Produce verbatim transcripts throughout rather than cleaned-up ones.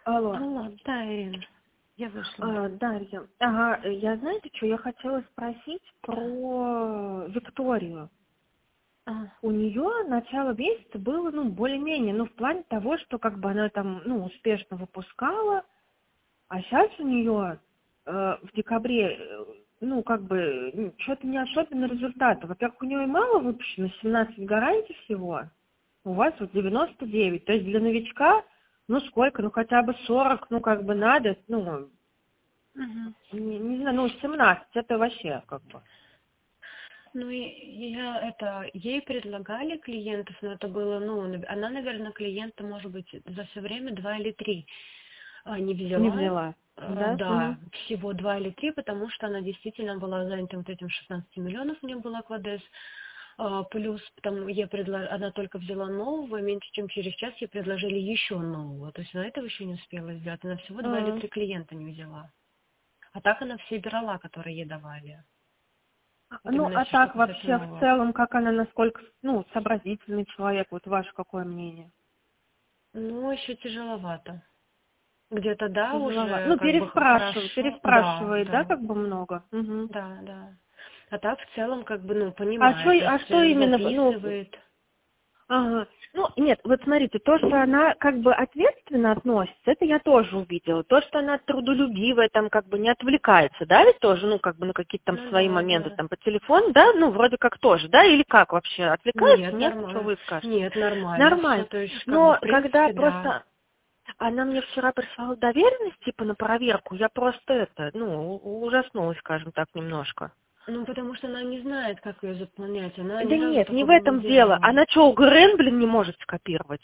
Алло. Алло, да, Ирина, я вышла. А, Дарья, ага, я знаете, что я хотела спросить про Викторию. А, У нее начало месяца было, ну, более-менее, ну, в плане того, что как бы она там, ну, успешно выпускала, а сейчас у нее э, в декабре, э, ну, как бы, что-то не особенно результата. Во-первых, у нее и мало выпущено, семнадцать гарантий всего, у вас вот девяносто девять, то есть для новичка, ну, сколько, ну, хотя бы сорок, ну, как бы надо, ну, мгм. Не, не знаю, ну, семнадцать, это вообще как бы. Ну, и я это, ей предлагали клиентов, но это было, ну, нав- она, наверное, клиента, может быть, за все время два или три а, не Не взяла. взяла, Э, да? Угу. Да, всего два или три, потому что она действительно была занята вот этим шестнадцать миллионов, у нее была квадес. А, Плюс там ей предла... она только взяла нового, и меньше чем через час ей предложили еще нового. То есть она этого еще не успела сделать. Она всего два или М. три клиента не взяла. А так она все брала, которые ей давали. Вот Ну, именно а все, что так касается вообще в нового. целом, как она, насколько, ну, сообразительный человек, вот ваше какое мнение? Ну, еще тяжеловато. Где-то да, Тяжеловато. уже Ну, как бы х- переспрашивает, хорошо. Да, переспрашивает, да, да, как бы много? Угу. да, да. А так в целом как бы, ну, А что, понимает, то а есть что э, именно, ну, записывает. ага. Ну, нет, вот смотрите, то, что она как бы ответственно относится, это я тоже увидела. То, что она трудолюбивая, там как бы не отвлекается, да, ведь тоже, ну, как бы на какие-то там Ну свои да, моменты, да. там по телефону, да, ну, вроде как тоже, да, или как вообще, отвлекается, Нет, нет, что нормально. вы скажете? Нет, нормально все. Нормально. То есть, как бы, Но в когда принципе, да. просто она мне вчера прислала доверенность, типа, на проверку, я просто это, ну, у- ужаснулась, скажем так, немножко. Ну, потому что она не знает, как ее заполнять. Она Да ни разу нет, не в такого не этом дело. делала. Она что, ОГРН, блин, не может скопировать?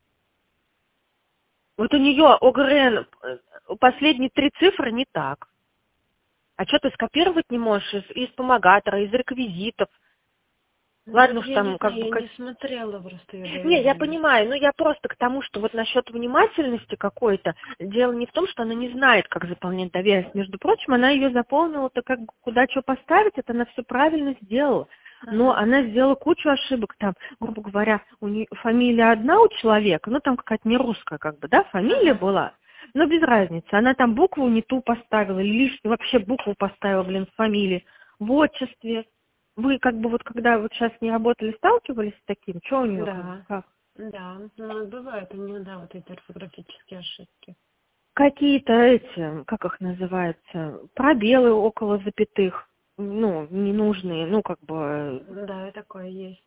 Вот у нее ОГРН, э, последние три цифры не так. А что ты скопировать не можешь из, из помогатора, из реквизитов? Ну, вот Ладно уж я не там как знаю, бы... я Как... не смотрела просто ее Не, я доверенность. понимаю, но я просто к тому, что вот насчет внимательности какой-то, дело не в том, что она не знает, как заполнять доверенность. Между прочим, она ее заполнила-то как бы куда что поставить, это она все правильно сделала. Но Ага. она сделала кучу ошибок там, грубо говоря, у нее фамилия одна у человека, ну там какая-то не русская как бы, да, фамилия Ага. была, но без разницы. Она там букву не ту поставила, или лишнюю вообще букву поставила, блин, в фамилии, в отчестве. Вы как бы вот когда вот сейчас не работали, сталкивались с таким? Что у нее как бы, Да. как? Да. Ну, бывает у нее, да, вот эти орфографические ошибки. Какие-то эти, как их называется, пробелы около запятых, ну, ненужные, ну, как бы, Да, и такое есть.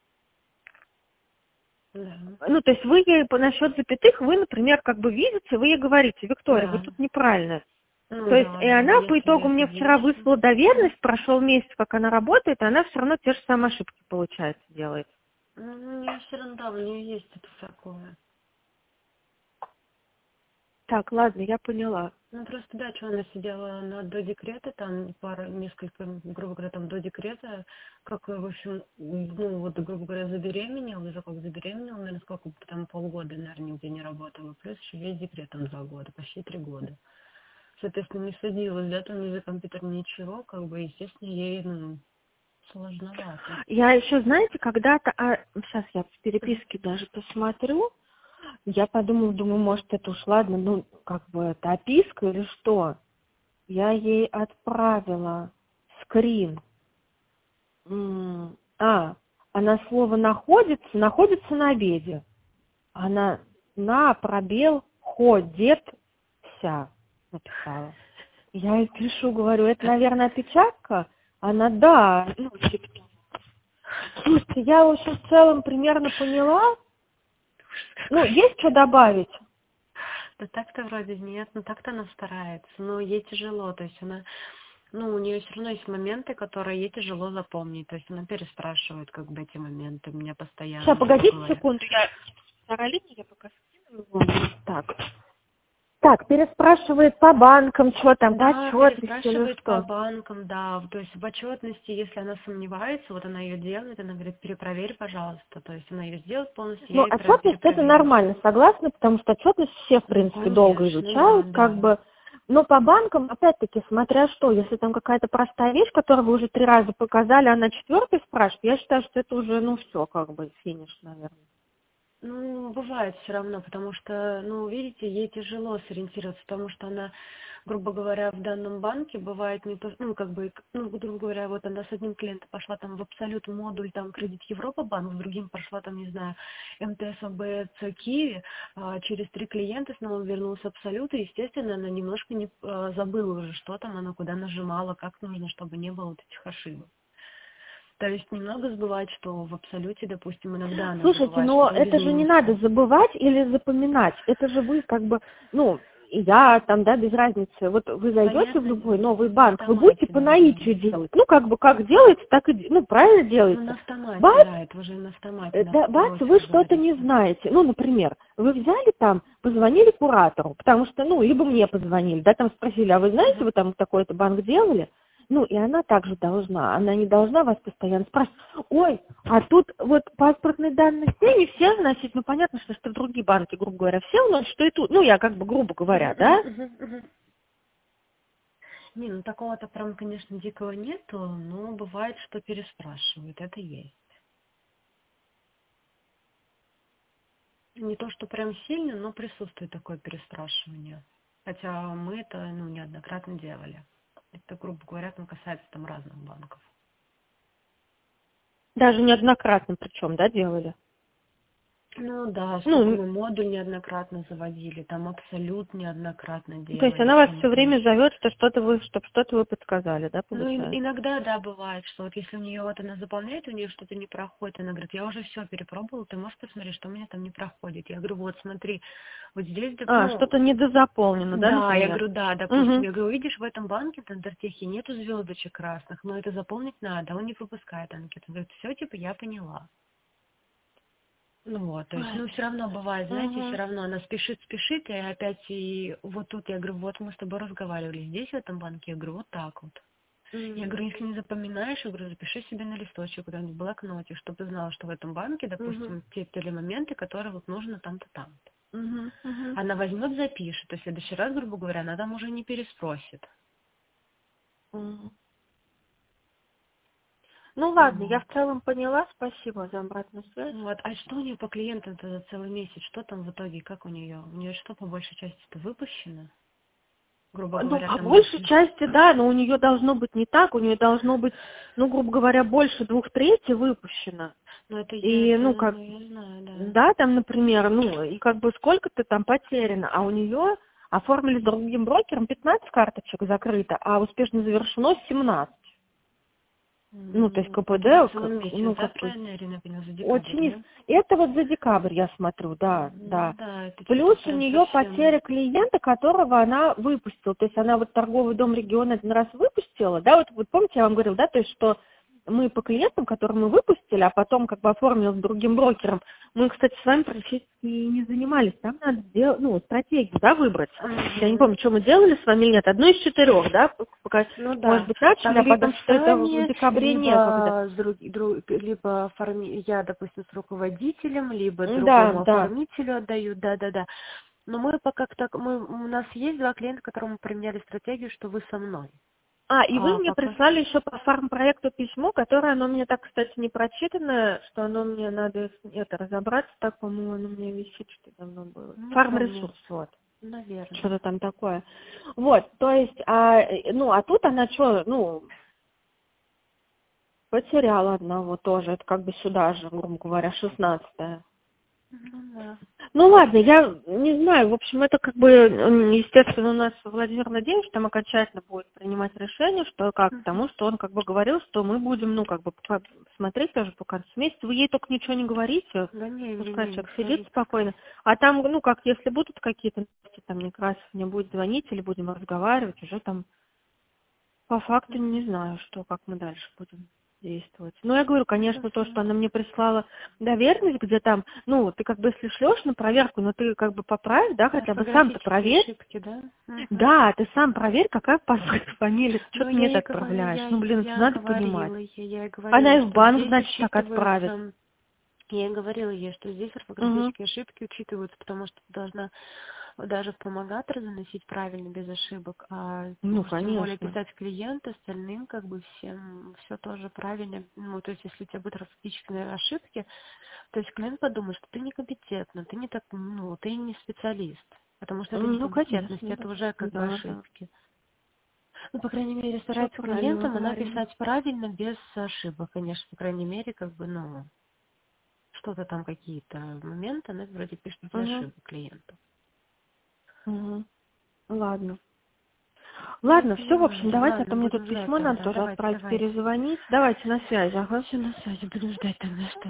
Да. ну, то есть вы ей по насчет запятых, вы, например, как бы видите, вы ей говорите, Виктория, вы Да. тут неправильно. Ну То есть, да, и да, она по если итогу я мне это вчера вижу. выслала доверенность, прошел месяц, как она работает, и она все равно те же самые ошибки, получается, делает. Ну, у нее все равно, да, у нее есть это такое. Так, ладно, я поняла. Ну, просто, да, что она сидела на, до декрета, там, пару, несколько, грубо говоря, там, до декрета, как, в общем, ну, вот, грубо говоря, забеременела, уже как забеременела, наверное, сколько, там, полгода, наверное, нигде не работала, плюс еще весь декрет, там, два года, почти три года. Соответственно, не садилась, да, там, ни за компьютер, ничего, как бы, естественно, ей, ну, сложновато. Я еще, знаете, когда-то, а, сейчас я в Мгм. переписке даже посмотрю, я подумала, думаю, может, это уж ладно, ну, как бы это описка или что? Я ей отправила скрин. М, А, она слово находится, находится на обеде. Она на пробел ходит вся написала. Я ей пишу, говорю, это, наверное, опечатка? Она, да. Ну, типа, слушайте, я, в общем, в целом примерно поняла. Ну, есть что добавить? Да так-то вроде нет, но так-то она старается, но ей тяжело, то есть она, ну, у нее все равно есть моменты, которые ей тяжело запомнить, то есть она переспрашивает как бы эти моменты у меня Сейчас, постоянно, грубо погодите говоря. секунду, я вторая линия, я пока скину его. Так. Так, переспрашивает по банкам, что там, по Да, отчетности, ну переспрашивает по что. банкам, да, то есть в отчетности, если она сомневается, вот она ее делает, она говорит, перепроверь, пожалуйста, то есть она ее сделает полностью, Ну, я ее пре- отчетность это перепроверю. нормально, согласна, потому что отчетность все, в Ну, принципе, долго конечно, да, изучают, как да. бы. Но по банкам, опять-таки, смотря что, если там какая-то простая вещь, которую вы уже три раза показали, а на четвертой спрашивает, я считаю, что это уже, ну, все, как бы, финиш, наверное. Ну, бывает все равно, потому что, ну, видите, ей тяжело сориентироваться, потому что она, грубо говоря, в данном банке бывает не то, ну, как бы, ну, грубо говоря, вот она с одним клиентом пошла там в Абсолют модуль, там, Кредит Европа банк, с другим пошла там, не знаю, МТС, АБЦ, Киви, а через три клиента снова вернулась в Абсолют, и, естественно, она немножко не а, забыла уже, что там она куда нажимала, как нужно, чтобы не было вот этих ошибок. То есть немного забывать, что в Абсолюте, допустим, иногда она Слушайте, забывает, но что там без это же не надо минуса. забывать или запоминать. Это же вы как бы, ну, и я там, да, без разницы. Вот вы зайдете в Понятно, любой новый на банк, вы будете автомате, по да, да, да. наитию делать. Ну, как бы, как делается, так и, де- ну, правильно Ну, на делается. автомате, Бац, да, это уже на автомате, э, на да, бац, автопилоте, вы как что-то не говорится. знаете. Ну, например, вы взяли там, позвонили куратору, потому что, ну, либо мне позвонили, да, там спросили, а вы знаете, Мгм. вы там такой-то банк делали? Ну, и она также должна, она не должна вас постоянно спрашивать, ой, а тут вот паспортные данные все, не все, значит, ну, понятно, что, что другие банки, грубо говоря, все у нас, что и тут, ну, я как бы, грубо Мгм, говоря, мгм, да? мгм, мгм. Не, ну такого-то прям, конечно, дикого нету, но бывает, что переспрашивают, это есть. Не то, что прям сильно, но присутствует такое переспрашивание. Хотя мы это, ну, неоднократно делали. Это, грубо говоря, там касается там разных банков. Даже неоднократно причем, да, делали? Ну да, сколько Ну, мы модуль неоднократно заводили, там абсолют неоднократно то есть делали, она вас что мы все там время еще. зовет, что что-то вы, чтобы что-то вы подсказали, да, Ну, ин- получается? иногда, да, бывает, что вот если у нее вот она заполняет, у нее что-то не проходит, она говорит, я уже все перепробовала, ты можешь посмотреть, что у меня там не проходит. Я говорю, вот смотри, вот здесь, доп- А, ну, что-то недозаполнено, да, да, я например? говорю, да, допустим, Угу. я говорю, видишь, в этом банке в Тендертехе нету звездочек красных, но это заполнить надо, он не пропускает анкету. Говорит, все, типа, я поняла. Ну вот, то есть, ну, все равно бывает, знаете, все Угу. равно она спешит, спешит, и опять, и вот тут я говорю, вот мы с тобой разговаривали, здесь, в этом банке, я говорю, вот так вот. Я говорю, если не запоминаешь, я говорю, запиши себе на листочек куда-нибудь в блокноте, чтобы ты знала, что в этом банке, Угу. допустим, те те моменты, которые вот нужно там-то, там-то. Угу. Угу. Она возьмет, запишет, и в следующий раз, грубо говоря, она там уже не переспросит. Мгм. Ну ладно, я Вот. в целом поняла, спасибо за обратную связь. Вот. А что у нее по клиентам-то за целый месяц? Что там в итоге? Как у нее? У нее что по большей части-то выпущено? Грубо Ну, говоря, по там большей если... части, да, но у нее должно быть не так, у нее должно быть, ну, грубо говоря, больше двух трети выпущено. Ну, это я, И, это, ну, как, ну, я знаю, да. да, там, например, ну, и как бы сколько-то там потеряно, а у нее оформили с другим брокером пятнадцать карточек закрыто, а успешно завершено семнадцать. Ну, то есть М, Это за КПД, целый как- месяц, ну, да, как бы, правильно, Ирина поняла, за декабрь, очень низ- да? Это вот за декабрь я смотрю, да, Ну да. да, это что-то Плюс у прям нее совсем... потеря клиента, которого она выпустила. То есть она вот торговый дом региона один раз выпустила, да, вот, вот помните, я вам говорила, да, то есть что мы по клиентам, которые мы выпустили, а потом как бы оформили с другим брокером, мы, кстати, с вами практически не занимались. Там надо сделать, ну, стратегию, да, выбрать. Я не Мгм. помню, что мы делали с вами или нет. Одну из четырех, да, пока, Ну может да, быть, начали, там а либо потом что это в сами, декабре некогда. либо с друг, друг- либо оформи, я, допустим, с руководителем, либо Да, другому да. оформителю отдаю, да-да-да. Но мы пока так, мы, у нас есть два клиента, которым мы применяли стратегию, что вы со мной. А, и вы А мне пока... прислали еще по фармпроекту письмо, которое, оно мне так, кстати, не прочитано, что оно мне надо это разобраться, так, по-моему, оно у меня висит, что давно было. Не помню, Фармресурс, вот, наверное. что-то там такое. Вот, то есть, а, э, ну, а тут она что, ну, потеряла одного тоже, это как бы сюда же, грубо говоря, шестнадцатое. Ну да. Ну ладно, я не знаю, в общем, это как бы, м, естественно, у нас Владимир Владимирович там окончательно будет принимать решение, что как, Мгм. потому что он как бы говорил, что мы будем, ну, как бы по- смотреть тоже по концу месяца. Вы ей только ничего не говорите, Да не, не, пускай не, не человек сидит говори пока. спокойно. А там, ну, как, если будут какие-то новости, там, Некрасов мне будет звонить или будем разговаривать, уже там по факту не знаю, что, как мы дальше будем действовать. Ну, я говорю, конечно, то, Хорошо. что она мне прислала доверенность, где там, ну, ты как бы если шлешь на проверку, но ты как бы поправь, да, хотя бы сам-то Орфографические проверь. ошибки, да? Мгм. Да, ты сам проверь, какая по сути фамилия, что Ну, ты я мне ей так говорю, отправляешь. я, Ну, блин, это я надо понимать. говорила ей, я ей Она говорила, и в что банк, здесь значит, так отправит. учитываются, я ей говорила ей, что здесь Угу. орфографические ошибки учитываются, потому что ты должна даже в помогатор заносить правильно, без ошибок, а Ну, уж тем более конечно. писать клиенту, остальным как бы всем все тоже правильно. Ну, то есть если у тебя будут рафтические ошибки, то есть клиент подумает, что ты некомпетентна, ты не так, ну, ты не специалист, потому что это Ну, некомпетентность, конечно, это уже как бы да, да. ошибки. Ну, по крайней мере, Все старается правильно клиентам она говорили. писать правильно, без ошибок, конечно, по крайней мере, как бы, ну, что-то там, какие-то моменты, она вроде пишет без Угу, ошибок клиенту. угу. Ладно. Я Ладно, все, в общем, понимаю. давайте, а то Ладно, мне тут будем ждать письмо надо тогда. тоже Давайте, отправить, давайте. перезвонить. Давайте на связи, ага. Все на связи, будем ждать тогда, что